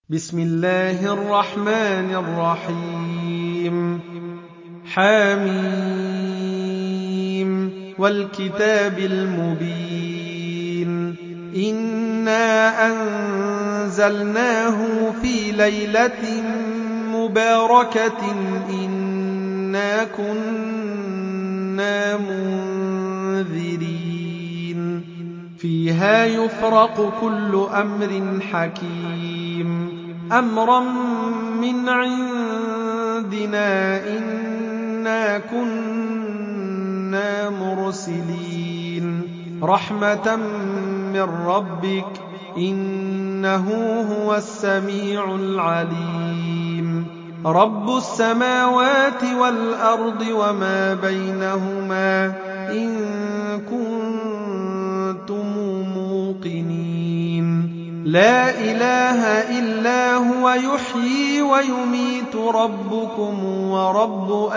بسم الله الرحمن الرحيم حم والكتاب المبين إنا أنزلناه في ليلة مباركة إنا كنا منذرين فيها يفرق كل أمر حكيم أمرا من عندنا إنا كنا مرسلين رحمة من ربك إنه هو السميع العليم رب السماوات والأرض وما بينهما إن كنتم موقنين لا إله إلا هو يحيي ويميت ربكم ورب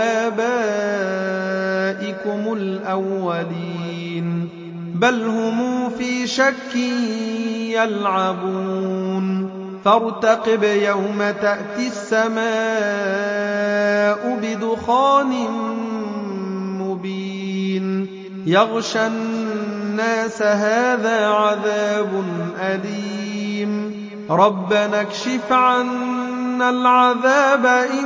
آبائكم الأولين بل هم في شك يلعبون فارتقب يوم تأتي السماء بدخان مبين يغشى الناس هذا عذاب أليم ربنا اكشف عنا العذاب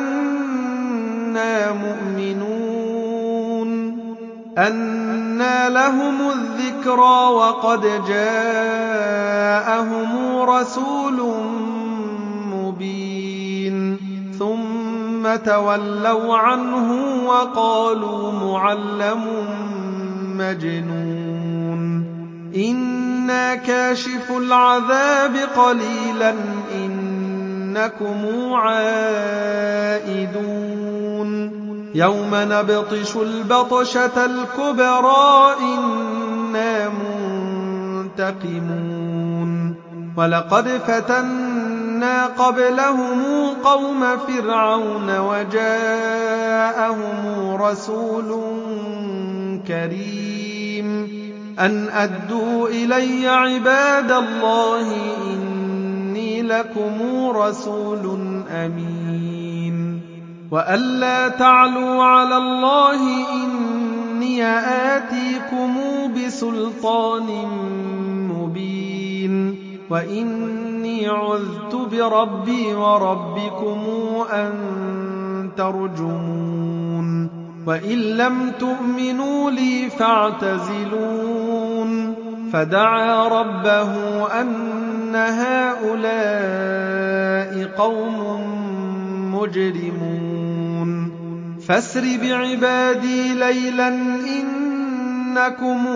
إنا مؤمنون أنى لهم الذكرى وقد جاءهم رسول مبين ثم تولوا عنه وقالوا معلم مجنون إنا كاشف العذاب قليلا إنكم عائدون يوم نبطش البطشة الكبرى إنا منتقمون ولقد فتنا قبلهم قوم فرعون وجاءهم رسول كريم أن أدوا إلي عباد الله إني لكم رسول أمين وأن لا تعلوا على الله إني آتيكم بسلطان مبين وإني عذت بربي وربكم أن ترجمون وإن لم تؤمنوا لي فاعتزلون فدعا ربه أن هؤلاء قوم مجرمون فاسر بعبادي ليلا إنكم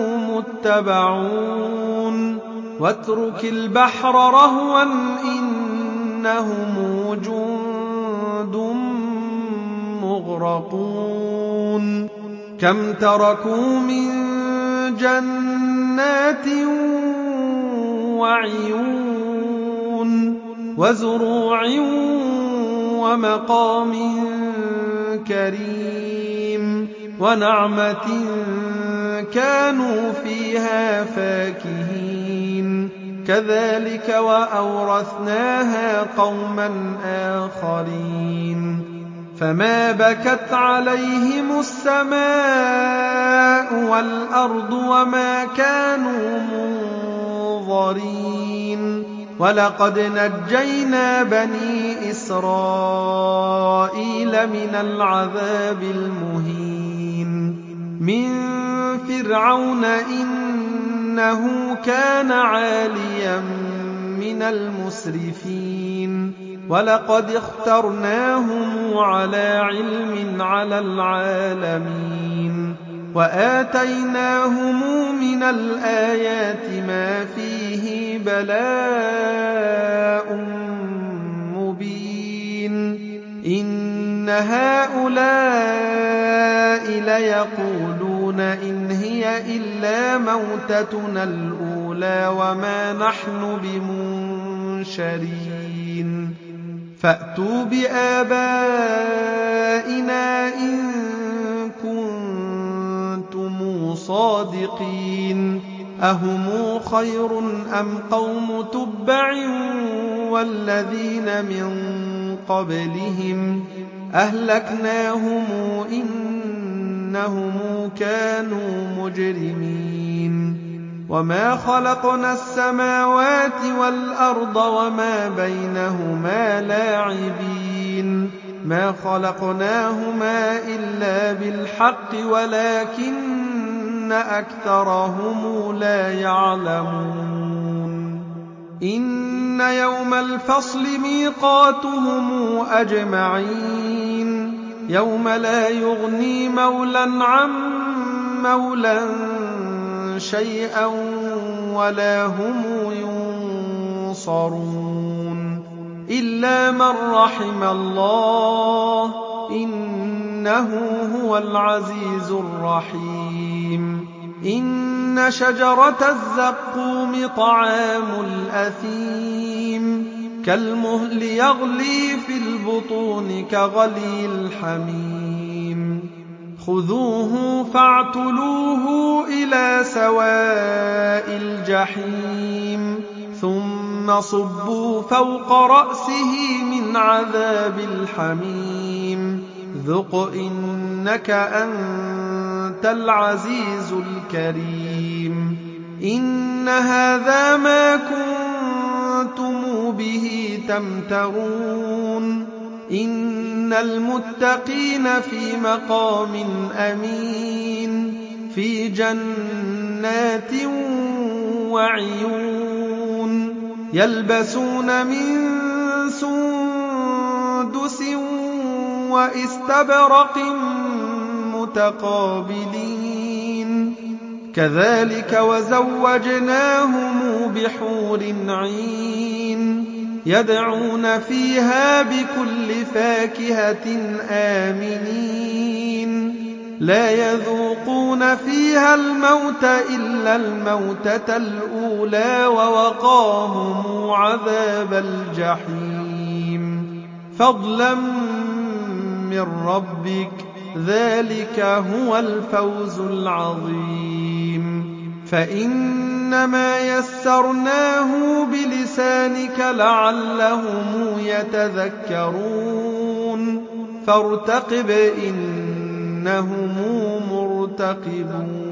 متبعون واترك البحر رهوا إنهم جند مغرقون كم تركوا من جنات وعيون وزروع ومقام كريم ونعمة كانوا فيها فاكهين كذلك وأورثناها قوما آخرين فما بكت عليهم السماء والأرض وما كانوا منظرين ولقد نجينا بني إسرائيل من العذاب المهين من فرعون إنه كان عاليا من المسرفين ولقد اخترناهم على علم على العالمين وآتيناهم من الآيات ما فيه بلاء مبين إن هؤلاء ليقولون إن هي إلا موتتنا الأولى وما نحن بمنشرين فأتوا بآبائنا إن كنتم صادقين أهم خير أم قوم تبع والذين من قبلهم أهلكناهم إنهم كانوا مجرمين وما خلقنا السماوات والأرض وما بينهما لاعبين ما خلقناهما إلا بالحق ولكن أكثرهم لا يعلمون إن يوم الفصل ميقاتهم أجمعين يوم لا يغني مولى عن مولى شيئا ولا هم ينصرون إلا من رحم الله إنه هو العزيز الرحيم إن شجرة الزقوم طعام الأثيم كالمهل يغلي في البطون كغلي الحميم خذوه فاعتلوه إلى سواء الجحيم ثم صبوا فوق رأسه من عذاب الحميم ذق إنك أنت العزيز الكريم إن هذا ما كنتم به تمترون إن المتقين في مقام أمين في جنات وعيون يلبسون من سندس وإستبرق متقابلين كذلك وزوجناهم بحور عين يدعون فيها بكل فاكهة آمنين لا يذوقون فيها الموت إلا الموتة الأولى ووقاهم عذاب الجحيم فضلا من ربك ذلك هو الفوز العظيم فإنما يسرناه بلسانك لعلهم يتذكرون فارتقب إنهم مرتقبون